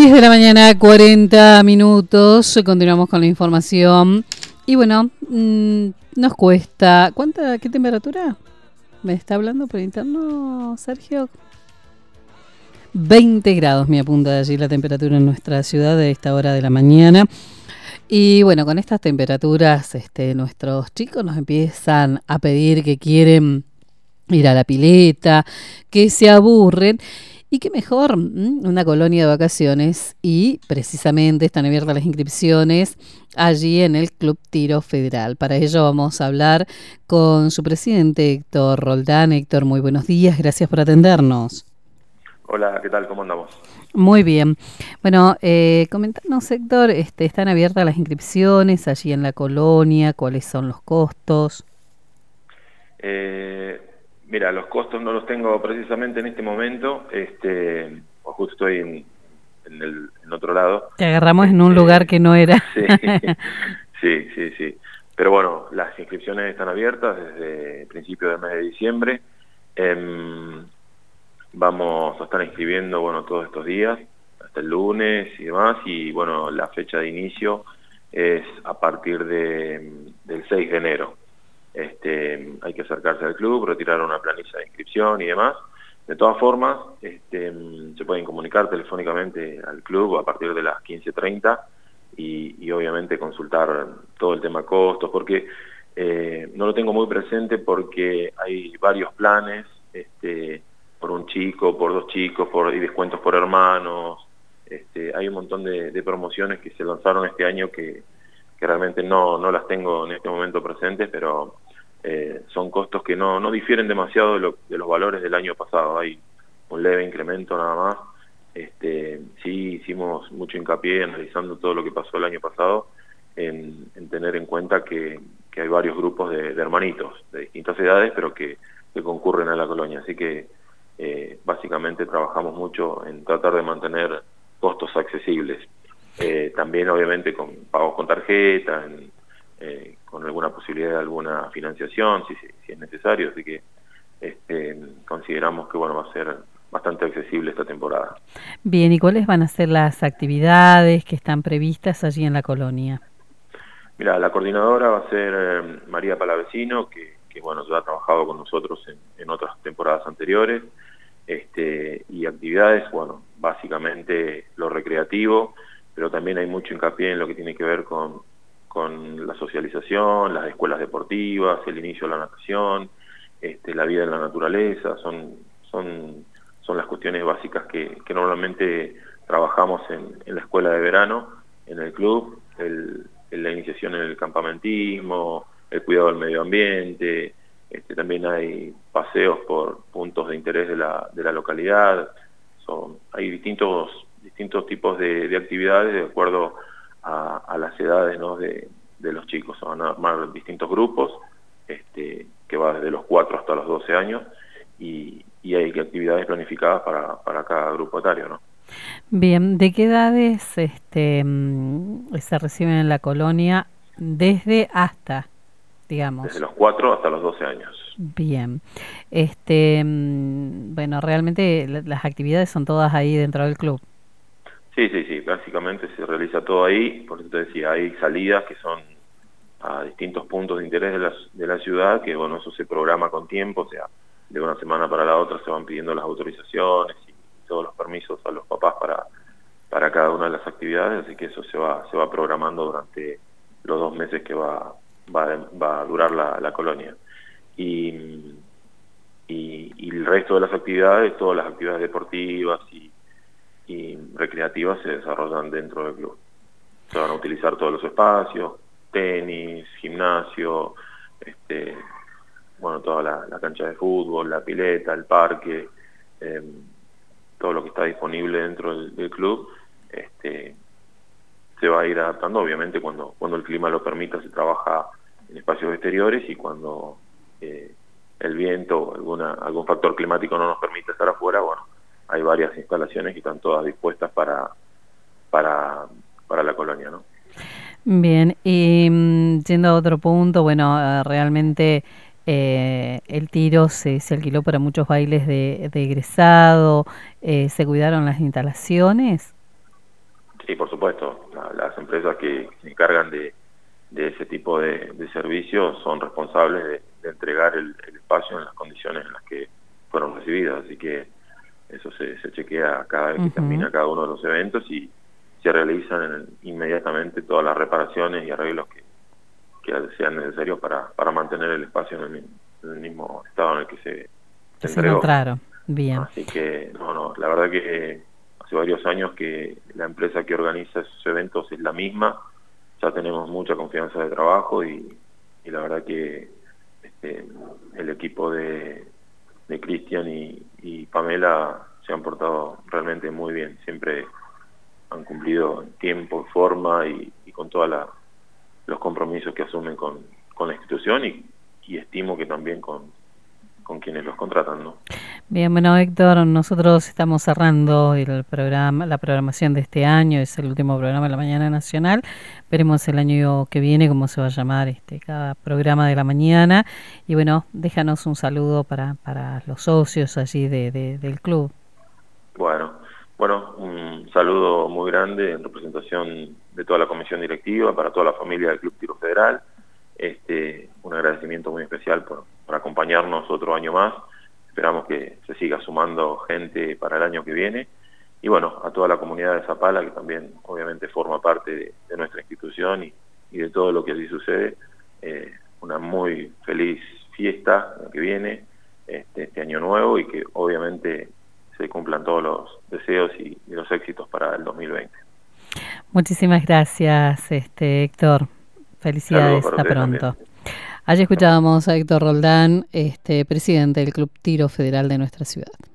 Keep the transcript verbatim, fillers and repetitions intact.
diez de la mañana, cuarenta minutos. Continuamos con la información. Y bueno, mmm, nos cuesta. ¿Cuánta, qué temperatura? ¿Me está hablando por interno, Sergio? veinte grados me apunta de allí la temperatura en nuestra ciudad a esta hora de la mañana. Y bueno, con estas temperaturas, este, nuestros chicos nos empiezan a pedir que quieren ir a la pileta, que se aburren. Y qué mejor, una colonia de vacaciones, y precisamente están abiertas las inscripciones allí en el Club Tiro Federal. Para ello vamos a hablar con su presidente, Héctor Roldán. Héctor, muy buenos días, gracias por atendernos. Hola, ¿qué tal? ¿Cómo andamos? Muy bien. Bueno, eh, comentanos, Héctor, este, ¿están abiertas las inscripciones allí en la colonia? ¿Cuáles son los costos? Eh... Mira, los costos no los tengo precisamente en este momento, este, justo estoy en, en, el, en otro lado. Te agarramos este, en un lugar que no era. Sí, sí, sí, sí. Pero bueno, las inscripciones están abiertas desde el principio del mes de diciembre. Eh, vamos a estar inscribiendo, bueno, todos estos días, hasta el lunes y demás, y bueno, la fecha de inicio es a partir de, del seis de enero. Este, hay que acercarse al club, retirar una planilla de inscripción y demás. De todas formas, este, se pueden comunicar telefónicamente al club a partir de las quince treinta y, y obviamente consultar todo el tema costos, porque eh, no lo tengo muy presente porque hay varios planes, este, por un chico, por dos chicos, por y descuentos por hermanos. Este, hay un montón de, de promociones que se lanzaron este año que, que realmente no, no las tengo en este momento presentes, pero Eh, son costos que no, no difieren demasiado de, lo, de los valores del año pasado. Hay un leve incremento nada más. Este, sí hicimos mucho hincapié analizando todo lo que pasó el año pasado en, en tener en cuenta que, que hay varios grupos de, de hermanitos de distintas edades, pero que, que concurren a la colonia. Así que eh, básicamente trabajamos mucho en tratar de mantener costos accesibles. Eh, también obviamente con pagos con tarjeta, en, Eh, con alguna posibilidad de alguna financiación si, si, si es necesario, así que este, consideramos que bueno va a ser bastante accesible esta temporada. Bien, ¿y cuáles van a ser las actividades que están previstas allí en la colonia? Mira, la coordinadora va a ser eh, María Palavecino, que, que bueno ya ha trabajado con nosotros en, en otras temporadas anteriores, este, y actividades, bueno, básicamente lo recreativo, pero también hay mucho hincapié en lo que tiene que ver con con la socialización, las escuelas deportivas, el inicio de la natación, este, la vida en la naturaleza, son, son, son las cuestiones básicas que, que normalmente trabajamos en, en la escuela de verano, en el club, el, en la iniciación en el campamentismo, el cuidado del medio ambiente, este, también hay paseos por puntos de interés de la, de la localidad, son, hay distintos, distintos tipos de, de actividades de acuerdo A, a las edades, ¿no? de, de los chicos. Van a armar distintos grupos, este, que va desde los cuatro hasta los doce años, y, y hay actividades planificadas para, para cada grupo etario, ¿no? Bien, ¿de qué edades este, se reciben en la colonia desde hasta, digamos? Desde los cuatro hasta los doce años. Bien, este, bueno, realmente las actividades son todas ahí dentro del club. Sí, sí, sí, básicamente se realiza todo ahí, por eso te decía, hay salidas que son a distintos puntos de interés de la, de la ciudad, que bueno, eso se programa con tiempo, o sea, de una semana para la otra se van pidiendo las autorizaciones y todos los permisos a los papás para, para cada una de las actividades, así que eso se va, se va programando durante los dos meses que va, va, va a durar la, la colonia. Y, y, y el resto de las actividades, todas las actividades deportivas y y recreativas se desarrollan dentro del club. Se van a utilizar todos los espacios, tenis, gimnasio, este, bueno, toda la, la cancha de fútbol, la pileta, el parque, eh, todo lo que está disponible dentro del, del club, este, se va a ir adaptando, obviamente cuando, cuando el clima lo permita se trabaja en espacios exteriores y cuando eh, el viento o alguna, algún factor climático no nos permite estar afuera, bueno, hay varias instalaciones que están todas dispuestas para, para, para la colonia, ¿no? Bien, y um, yendo a otro punto, bueno, uh, realmente eh, el tiro se, se alquiló para muchos bailes de, de egresado, eh, ¿se cuidaron las instalaciones? Sí, por supuesto. La, las empresas que se encargan de, de ese tipo de, de servicios son responsables de, de entregar el, el espacio en las condiciones en las que fueron recibidas. Así que eso se, se chequea cada vez que uh-huh. termina cada uno de los eventos y se realizan inmediatamente todas las reparaciones y arreglos que, que sean necesarios para, para mantener el espacio en el, en el mismo estado en el que se, se entregó. Claro, bien. Así que, no, no, la verdad que hace varios años que la empresa que organiza esos eventos es la misma, ya tenemos mucha confianza de trabajo y, y la verdad que este, el equipo de, de Cristian y, y Pamela se han portado realmente muy bien, siempre han cumplido en tiempo, forma y, y con todos los compromisos que asumen con, con la institución y, y estimo que también con, con quienes los contratan, ¿no? Bien, bueno, Héctor, nosotros estamos cerrando el programa, la programación de este año, es el último programa de la Mañana Nacional. Veremos el año que viene cómo se va a llamar este cada programa de la mañana. Y bueno, déjanos un saludo para, para los socios allí de, de, del club. Bueno, bueno, un saludo muy grande en representación de toda la comisión directiva, para toda la familia del Club Tiro Federal. Este, un agradecimiento muy especial por, por acompañarnos otro año más. Esperamos que se siga sumando gente para el año que viene. Y bueno, a toda la comunidad de Zapala, que también obviamente forma parte de, de nuestra institución y, y de todo lo que allí sucede, eh, una muy feliz fiesta que viene, este, este año nuevo, y que obviamente se cumplan todos los deseos y, y los éxitos para el dos mil veinte. Muchísimas gracias, este Héctor. Felicidades, hasta pronto. También. Allí escuchábamos a Héctor Roldán, este presidente del Club Tiro Federal de nuestra ciudad.